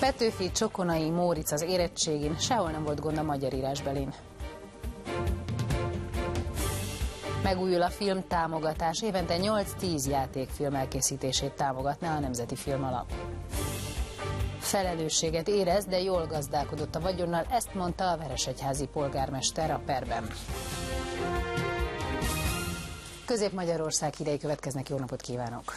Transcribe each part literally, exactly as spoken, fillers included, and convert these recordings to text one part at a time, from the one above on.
Petőfi Csokonai Móricz az érettségin, sehol nem volt gond a magyar írásbelin. Megújul a film támogatás, évente nyolc-tíz játékfilm elkészítését támogatná a Nemzeti Filmalap. Felelősséget érez, de jól gazdálkodott a vagyonnal, ezt mondta a veresegyházi polgármester a perben. Közép-Magyarország hírei következnek, jó napot kívánok!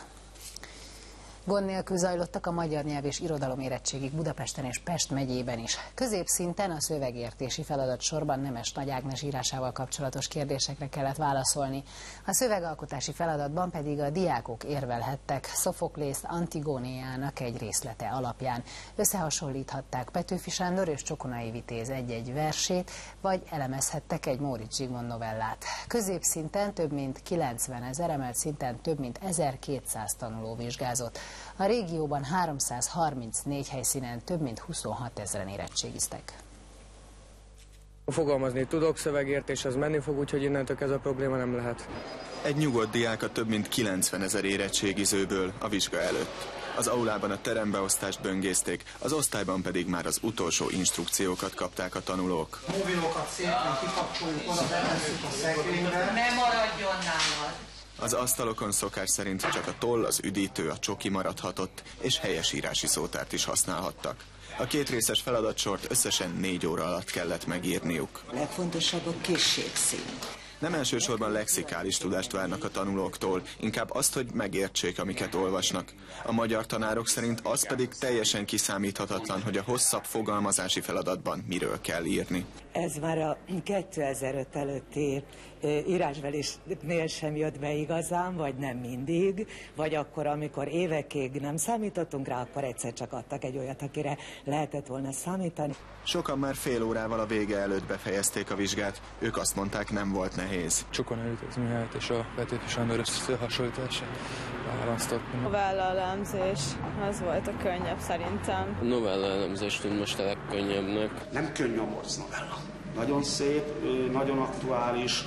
Gond nélkül zajlottak a magyar nyelv és irodalom érettségig Budapesten és Pest megyében is. Középszinten a szövegértési feladat sorban Nemes Nagy Ágnes írásával kapcsolatos kérdésekre kellett válaszolni. A szövegalkotási feladatban pedig a diákok érvelhettek Szofoklész Antigónéjának egy részlete alapján. Összehasonlíthatták Petőfi Sándor és Csokonai Vitéz egy-egy versét, vagy elemezhettek egy Móricz Zsigmond novellát. Középszinten több mint kilencvenezer, emelt szinten több mint ezerkétszáz tanuló vizsgázott. A régióban háromszázharmincnégy helyszínen több mint huszonhatezren érettségiztek. Fogalmazni tudok, szövegértés az menni fog, úgyhogy innentől ez a probléma nem lehet. Egy nyugodt diák a több mint kilencvenezer érettségizőből a vizsga előtt. Az aulában a terembeosztást böngészték, az osztályban pedig már az utolsó instrukciókat kapták a tanulók. A mobilokat szépen kikapcsoljuk, oda betesszük a szekrénybe. Ne maradjon nálad! Az asztalokon szokás szerint csak a toll, az üdítő, a csoki maradhatott, és helyesírási szótárt is használhattak. A kétrészes feladatsort összesen négy óra alatt kellett megírniuk. A legfontosabb a készségszín. Nem elsősorban lexikális tudást várnak a tanulóktól, inkább azt, hogy megértsék, amiket olvasnak. A magyar tanárok szerint az pedig teljesen kiszámíthatatlan, hogy a hosszabb fogalmazási feladatban miről kell írni. Ez már a kétezer-öt előtti írásbelésnél sem jött be igazán, vagy nem mindig, vagy akkor, amikor évekig nem számítottunk rá, akkor egyszer csak adtak egy olyat, akire lehetett volna számítani. Sokan már fél órával a vége előtt befejezték a vizsgát, ők azt mondták, nem volt nehéz. Csokonai Vitéz Mihályt és a Petőfi Sándor összehasonlítását választottam. A novella elemzés, az volt a könnyebb szerintem. A novella elemzés tűnt most a legkönnyebbnek. Nem könnyű a Móricz novella. Nagyon szép, nagyon aktuális,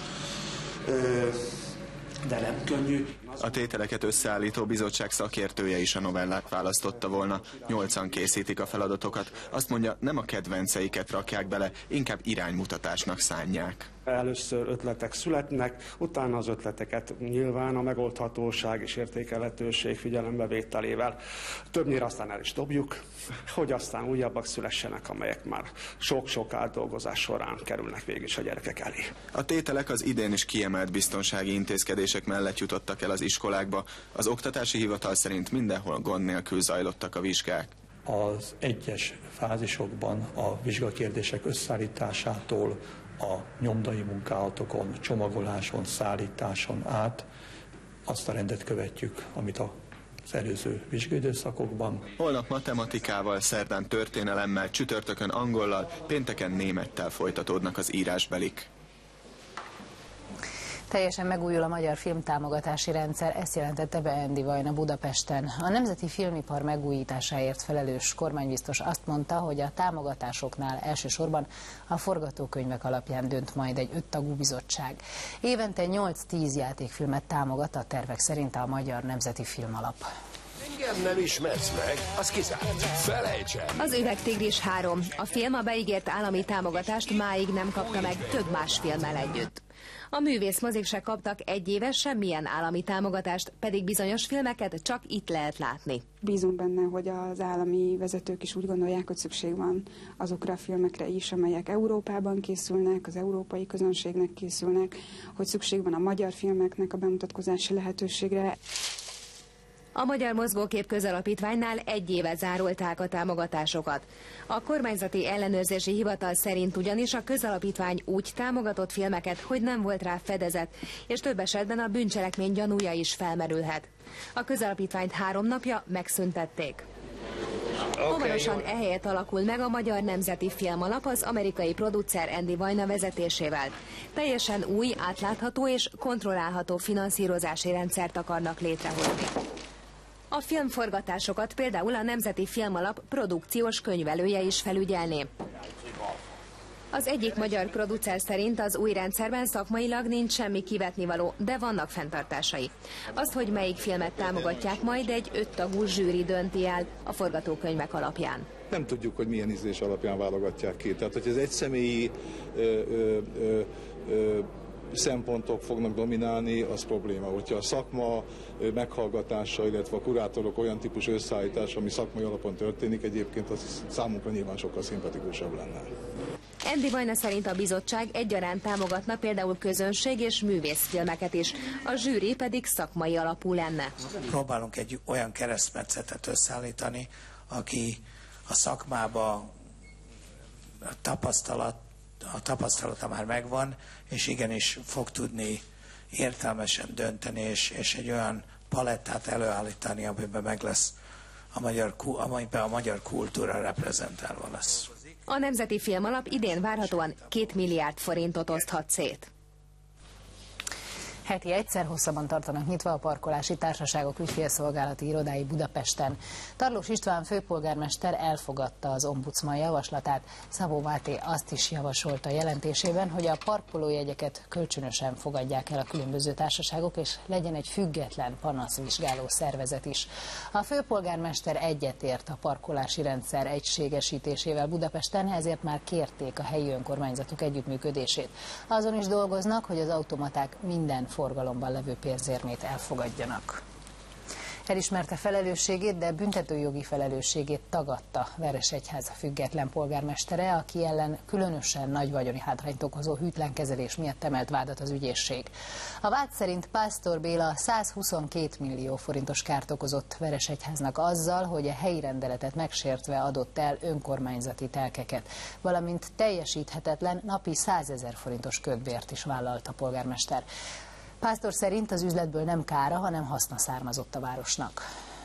de nem könnyű. A tételeket összeállító bizottság szakértője is a novellát választotta volna. Nyolcan készítik a feladatokat. Azt mondja, nem a kedvenceiket rakják bele, inkább iránymutatásnak szánják. Először ötletek születnek, utána az ötleteket nyilván a megoldhatóság és értékelhetőség figyelembevételével többnyire aztán el is dobjuk, hogy aztán újabbak szülessenek, amelyek már sok-sok átdolgozás során kerülnek végig is a gyerekek elé. A tételek az idén is kiemelt biztonsági intézkedések mellett jutottak el az iskolákba. Az oktatási hivatal szerint mindenhol gond nélkül zajlottak a vizsgák. Az egyes fázisokban a vizsgakérdések összeállításától a nyomdai munkálatokon, csomagoláson, szállításon át azt a rendet követjük, amit az előző vizsgaidőszakokban. Holnap matematikával, szerdán történelemmel, csütörtökön angollal, pénteken némettel folytatódnak az írásbelik. Teljesen megújul a magyar filmtámogatási rendszer, ezt jelentette be Endi Vajna Budapesten. A nemzeti filmipar megújításáért felelős kormánybiztos azt mondta, hogy a támogatásoknál elsősorban a forgatókönyvek alapján dönt majd egy öttagú bizottság. Évente nyolc-tíz játékfilmet támogat a tervek szerint a Magyar Nemzeti Filmalap. Engem nem ismersz meg, az kizárt. Felejts el! Az Üvegtigris három. A film a beígért állami támogatást máig nem kapta meg több más filmmel együtt. A művészmozik se kaptak egy éves semmilyen állami támogatást, pedig bizonyos filmeket csak itt lehet látni. Bízunk benne, hogy az állami vezetők is úgy gondolják, hogy szükség van azokra a filmekre is, amelyek Európában készülnek, az európai közönségnek készülnek, hogy szükség van a magyar filmeknek a bemutatkozási lehetőségre. A Magyar Mozgókép Közalapítványnál egy éve zárolták a támogatásokat. A kormányzati ellenőrzési hivatal szerint ugyanis a közalapítvány úgy támogatott filmeket, hogy nem volt rá fedezet, és több esetben a bűncselekmény gyanúja is felmerülhet. A közalapítványt három napja megszüntették. Okay, Hamarosan ehelyett alakul meg a Magyar Nemzeti Filmalap az amerikai producer Endi Vajna vezetésével. Teljesen új, átlátható és kontrollálható finanszírozási rendszert akarnak létrehozni. A filmforgatásokat például a Nemzeti Filmalap produkciós könyvelője is felügyelné. Az egyik magyar producer szerint az új rendszerben szakmailag nincs semmi kivetnivaló, de vannak fenntartásai. Azt, hogy melyik filmet támogatják, majd egy öttagú zsűri dönti el a forgatókönyvek alapján. Nem tudjuk, hogy milyen ízlés alapján válogatják ki. Tehát, hogy ez egyszemélyi ö, ö, ö, ö, szempontok fognak dominálni, az probléma. Hogyha a szakma meghallgatása, illetve a kurátorok olyan típusú összeállítása, ami szakmai alapon történik, egyébként az számunkra nyilván sokkal szimpatikusabb lenne. Andy Vajna szerint a bizottság egyaránt támogatna például közönség és művészfilmeket is, a zsűri pedig szakmai alapú lenne. Próbálunk egy olyan keresztmetszetet összeállítani, aki a szakmába a tapasztalat, a tapasztalata már megvan, és igenis fog tudni értelmesen dönteni, és, és egy olyan palettát előállítani, amiben meg lesz a magyar, amiben a magyar kultúra reprezentálva lesz. A Nemzeti Filmalap idén várhatóan két milliárd forintot oszthat szét. Heti egyszer hosszabban tartanak nyitva a parkolási társaságok ügyfélszolgálati irodái Budapesten. Tarlós István főpolgármester elfogadta az ombudsman javaslatát. Szabó Máté azt is javasolta jelentésében, hogy a parkolójegyeket kölcsönösen fogadják el a különböző társaságok, és legyen egy független panaszvizsgáló szervezet is. A főpolgármester egyetért a parkolási rendszer egységesítésével Budapesten, ezért már kérték a helyi önkormányzatok együttműködését. Azon is dolgoznak, hogy az automaták minden forgalomban levő pénzérmét elfogadjanak. Elismerte felelősségét, de büntetőjogi felelősségét tagadta Veresegyháza független polgármestere, aki ellen különösen nagy vagyoni hátrányt okozó hűtlen kezelés miatt emelt vádat az ügyészség. A vád szerint Pásztor Béla százhuszonkét millió forintos kárt okozott Veresegyháznak azzal, hogy a helyi rendeletet megsértve adott el önkormányzati telkeket, valamint teljesíthetetlen napi százezer forintos kötbért is vállalt a polgármester. Pásztor szerint az üzletből nem kára, hanem haszna származott a városnak.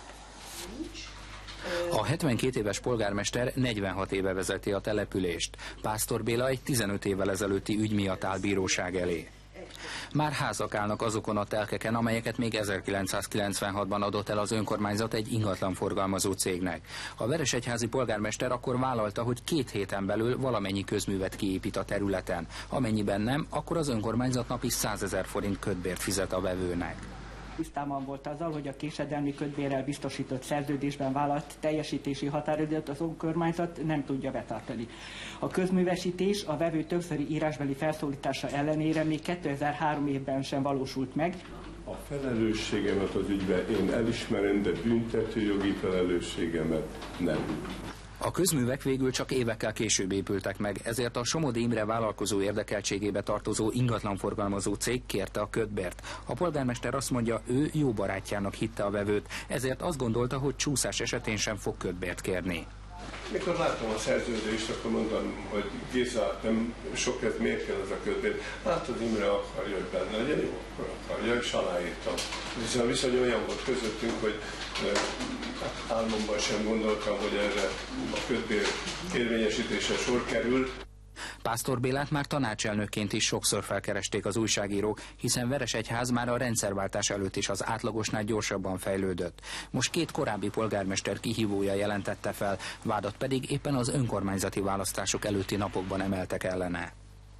A hetvenkét éves polgármester negyvenhat éve vezeti a települést. Pásztor Béla egy tizenöt évvel ezelőtti ügy miatt áll bíróság elé. Már házak állnak azokon a telkeken, amelyeket még ezerkilencszázkilencvenhatban adott el az önkormányzat egy ingatlanforgalmazó cégnek. A veresegyházi polgármester akkor vállalta, hogy két héten belül valamennyi közművet kiépít a területen. Amennyiben nem, akkor az önkormányzat napi százezer forint kötbért fizet a vevőnek. Tisztában volt azzal, hogy a késedelmi kötbérrel biztosított szerződésben vállalt teljesítési határidőt az önkormányzat nem tudja betartani. A közművesítés a vevő többszöri írásbeli felszólítása ellenére még kétezer-három évben sem valósult meg. A felelősségemet az ügyben én elismerem, de büntetőjogi felelősségemet nem. A közművek végül csak évekkel később épültek meg, ezért a Somodi Imre vállalkozó érdekeltségébe tartozó ingatlanforgalmazó cég kérte a kötbért. A polgármester azt mondja, ő jó barátjának hitte a vevőt, ezért azt gondolta, hogy csúszás esetén sem fog kötbért kérni. Mikor láttam a szerződést, akkor mondtam, hogy Géza, nem sok ez, miért kell ez a kötbér? Látod, Imre akarja, hogy benne legyen, jó, akkor akarja, és aláírtam. Hiszen a viszony olyan volt közöttünk, hogy álmomban sem gondoltam, hogy erre a kötbér érvényesítése sor kerül. Pásztor Bélát már tanácselnökként is sokszor felkeresték az újságírók, hiszen Veresegyház már a rendszerváltás előtt is az átlagosnál gyorsabban fejlődött. Most két korábbi polgármester kihívója jelentette fel, vádat pedig éppen az önkormányzati választások előtti napokban emeltek ellene.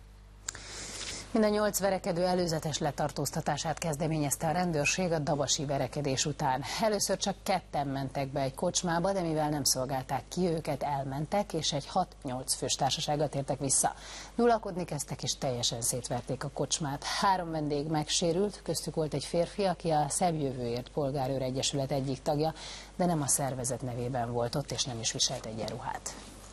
Mind a nyolc verekedő előzetes letartóztatását kezdeményezte a rendőrség a dabasi verekedés után. Először csak ketten mentek be egy kocsmába, de mivel nem szolgálták ki őket, elmentek, és egy hat-nyolc fős társasággal tértek vissza. Dulakodni kezdtek, és teljesen szétverték a kocsmát. Három vendég megsérült, köztük volt egy férfi, aki a Szebb Jövőért Polgárőr Egyesület egyik tagja, de nem a szervezet nevében volt ott, és nem is viselt egyenruhát.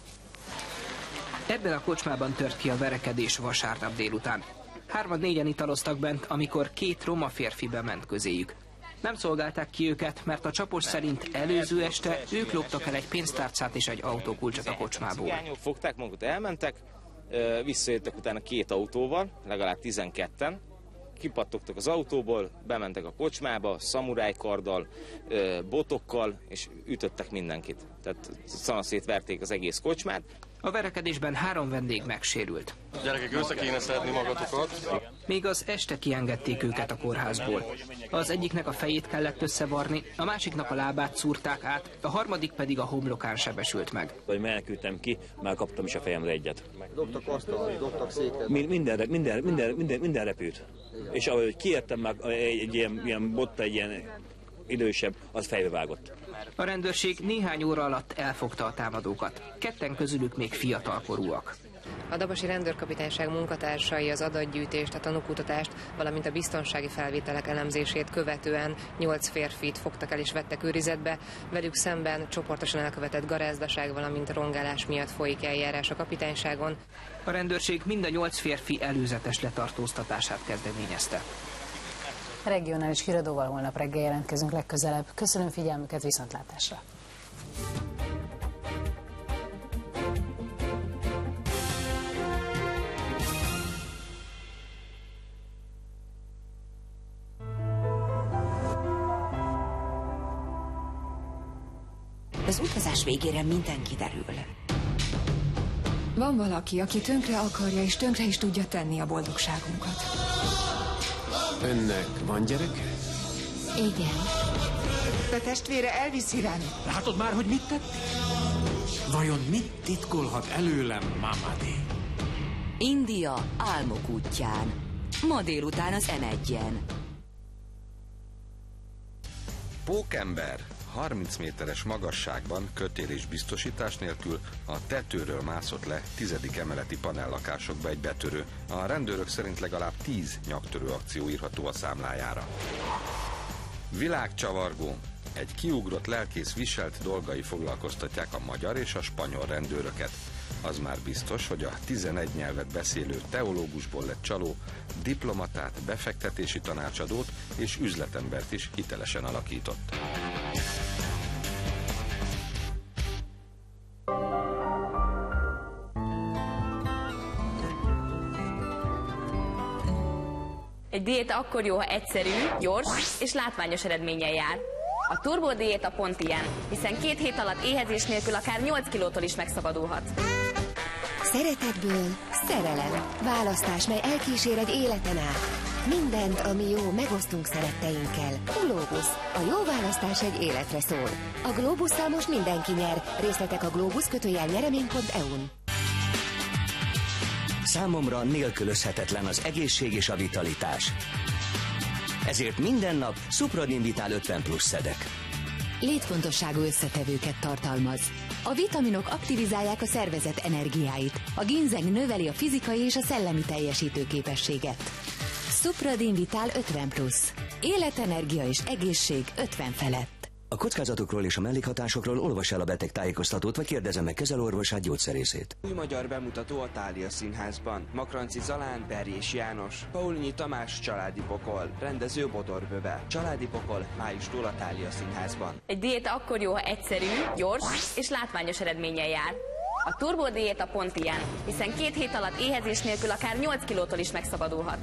Ebben a kocsmában tört ki a verekedés vasárnap délután. Hárman-négyen italoztak bent, amikor két roma férfi bement közéjük. Nem szolgálták ki őket, mert a csapos szerint előző este ők loptak el egy pénztárcát és egy autókulcsot a kocsmából. Fogták magukat, elmentek, visszajöttek utána két autóval, legalább tizenketten, kipattogtak az autóból, bementek a kocsmába, szamurájkarddal, botokkal, és ütöttek mindenkit. Tehát szanaszét verték az egész kocsmát. A verekedésben három vendég megsérült. Gyerekek, össze kéne szedni magatokat. Még az este kiengedték őket a kórházból. Az egyiknek a fejét kellett összevarni, a másiknak a lábát szúrták át, a harmadik pedig a homlokán sebesült meg. Vagy menekültem ki, már kaptam is a fejemre egyet. Dobtak asztalt, dobtak széket. Minden, minden, minden, minden, minden repült. És ahogy kiértem már egy, egy ilyen, ilyen botta, egy ilyen idősebb, az fejbe vágott. A rendőrség néhány óra alatt elfogta a támadókat. Ketten közülük még fiatalkorúak. A dabasi rendőrkapitányság munkatársai az adatgyűjtést, a tanúkutatást, valamint a biztonsági felvételek elemzését követően nyolc férfit fogtak el és vettek őrizetbe. Velük szemben csoportosan elkövetett garázdaság, valamint rongálás miatt folyik eljárás a kapitányságon. A rendőrség mind a nyolc férfi előzetes letartóztatását kezdeményezte. Regionális híradóval holnap reggel jelentkezünk legközelebb. Köszönöm figyelmüket, viszontlátásra! Az utazás végére minden kiderül. Van valaki, aki tönkre akarja és tönkre is tudja tenni a boldogságunkat. Önnek van gyereke? Igen. De testvére elviszi ránk. Látod már, hogy mit tett? Vajon mit titkolhat előlem Mamadi? India álmok útján. Ma délután az em egyen. Pókember harminc méteres magasságban kötél és biztosítás nélkül a tetőről mászott le tizedik emeleti panellakásokba egy betörő. A rendőrök szerint legalább tíz nyaktörő akció írható a számlájára. Világcsavargó. Egy kiugrott lelkész viselt dolgai foglalkoztatják a magyar és a spanyol rendőröket. Az már biztos, hogy a tizenegy nyelvet beszélő teológusból lett csaló diplomatát, befektetési tanácsadót és üzletembert is hitelesen alakított. Egy diéta akkor jó, ha egyszerű, gyors és látványos eredménnyel jár. A turbo diéta pont ilyen, hiszen két hét alatt éhezés nélkül akár nyolc kilótól is megszabadulhat. Szeretetből szerelem. Választás, mely elkísér egy életen át. Mindent, ami jó, megosztunk szeretteinkkel. Globus. A jó választás egy életre szól. A Globusszal most mindenki nyer. Részletek a globus kötőjel nyeremény pont e u-n. Számomra nélkülözhetetlen az egészség és a vitalitás. Ezért minden nap Supradin Vital ötven plusz szedek. Létfontosságú összetevőket tartalmaz. A vitaminok aktivizálják a szervezet energiáit. A ginzeng növeli a fizikai és a szellemi teljesítőképességet. Supradin Vital ötven plusz. Életenergia és egészség ötven felett. A kockázatokról és a mellékhatásokról olvas el a betegtájékoztatót, vagy kérdezze meg kezelőorvosát, gyógyszerészét. Új magyar bemutató a Thália Színházban. Makranci Zalán, Berjés János, Paulnyi Tamás, Családi Pokol, rendező Bodor Böve. Családi Pokol májustól a Thália Színházban. Egy diéta akkor jó, ha egyszerű, gyors és látványos eredménnyel jár. A turbo diéta pont ilyen, hiszen két hét alatt éhezés nélkül akár nyolc kilótól is megszabadulhat.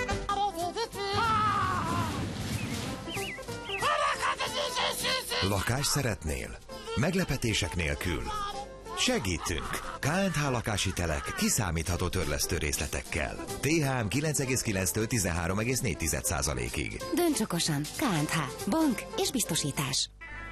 Lakást szeretnél? Meglepetések nélkül. Segítünk! ká és há lakáshitelek kiszámítható törlesztő részletekkel. té há em kilenc egész kilenctől tizenhárom egész négy százalékig. Dönts okosan. ká és há. Bank és biztosítás.